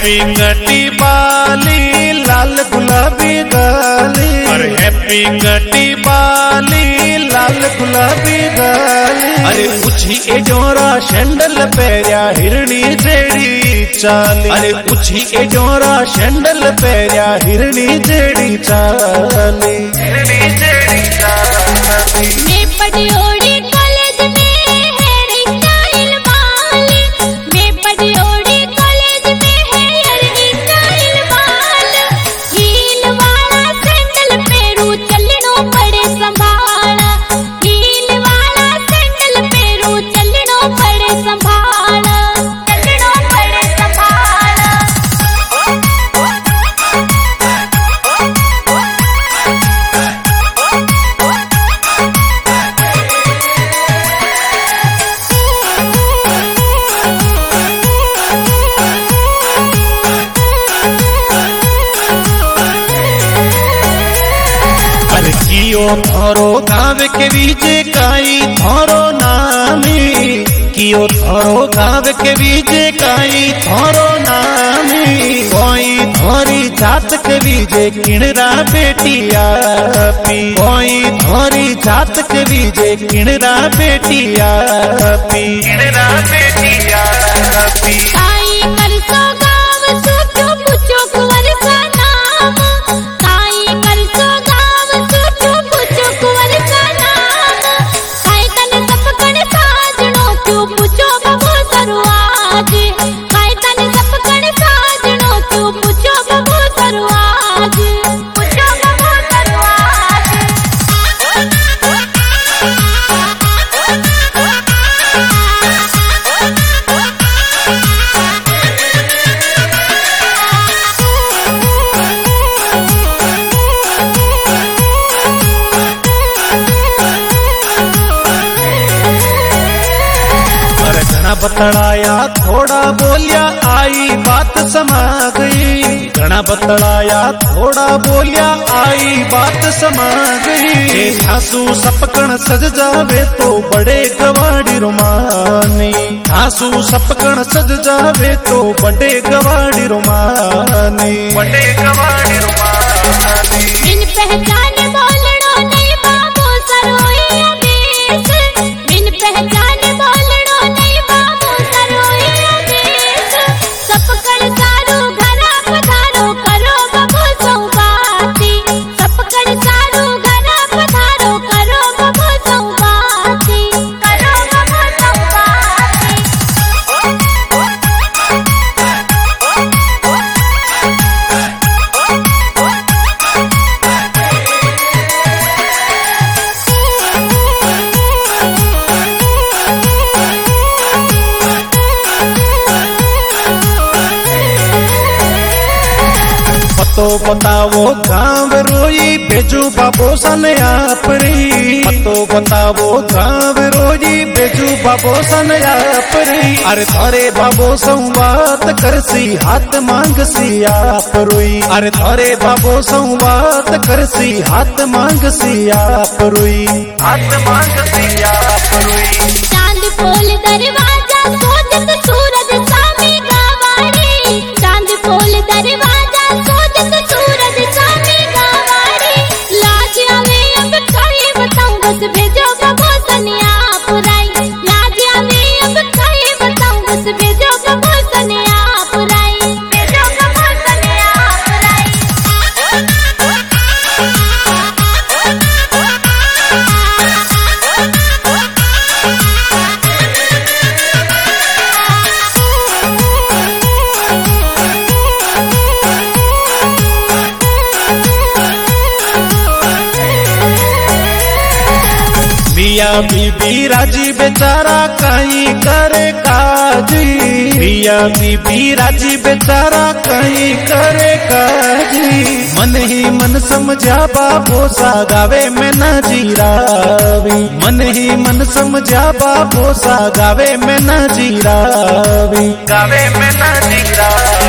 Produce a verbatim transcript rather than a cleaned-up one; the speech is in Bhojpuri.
हैप्पी कटी बाली लाल गुलाबी गाली, अरे हैप्पी कटी बाली लाल गुलाबी गाली। अरे पूछी ए जोरा शैंडल पैरिया हिरणी जेड़ी चाली, अरे पूछी ए जोरा शैंडल पैरिया हिरणी जेड़ी चाली, हिरणी जेड़ी चाली। मैं पटियोड़ी कॉलेज में हेयर स्टाइल वाली, मैं पटियोड़ी कॉलेज में हेयर स्टाइल वाला, हील वाला सैंडल पैरू चलनो पड़े संभाला, हील वाला सैंडल पैरू चलनो पड़े संभाला, चलनो पड़े संभाला। कियो थोरो गाँव के बीजे काई थोरो नामी, कियो थोरो गाँव के बीजे काई थोरो नामी, कोई थोरी जात के बीजे किणरा बेटिया पी, कोई थोरी जात के बीजे किणरा बेटिया पी, किणरा बेटिया पी। काई करसो गाँव सोचो पूछो कुंवर का नाम, काई करसो गाँव सोचो पूछो कुंवर का नाम, काई तन सपकण साजनो तू पूछो बबो सरुआज, काई तन सपकण साजनो तू पूछो बबो सरुआज, पूछो बबो सरुआज। घना बतलाया थोड़ा बोलिया आई बात समा गई, घना बतलाया थोड़ा बोलिया आई बात समा गई। ठासू सपकण सज जावे तो बड़े गवाड़ी रुमानी, ठासू सपकण सज जावे तो बड़े गवाड़ी रुमानी, बड़े गवाड़ी रुमानी। बिन पहचान बोलड़ो नहीं बाबू सरोइया बेस, बिन पहचान बोलड़ो नहीं बाबू सरोइया बेस, सपकड़ सारू घरा पधारो करो बबू सौबाती, सपकड़ सारू घरा पधारो करो बबू सौबाती, करो बबू सौबाती। तो बताओ गाँव रोई बेजू बाबो सन आपरी, तो बताओ गाँव रोई बेजू बाबो सन आपरी। अरे थारे बाबो संवाद करसी हाथ मांगसी आप रोई, अरे थारे बाबो संवाद करसी हाथ मांगसी आप रोई, हाथ मांगसी आप रोई। चांद खोल दरवाजा सोजत सूरज सामी गावाड़ी, चांद खोल दरवाजा सोजत सूरज सामी गावाड़ी, लाज आवे अब काहे बताऊं बस भेजो बबो सनिया पुराई, लाज आवे अब काहे बताऊं बस भेजो बबो सनिया पुराई, भेजो बबो सनिया पुराई। मिया बीबी राजी बेचारा कहीं करे काजी, मिया बीबी राजी बेचारा कहीं करे काजी। मन ही मन समझा बाबो सा गावे में न जीरावी, मन ही मन समझा बाबो सा गावे में न जीरावी, गावे में न जीरावी।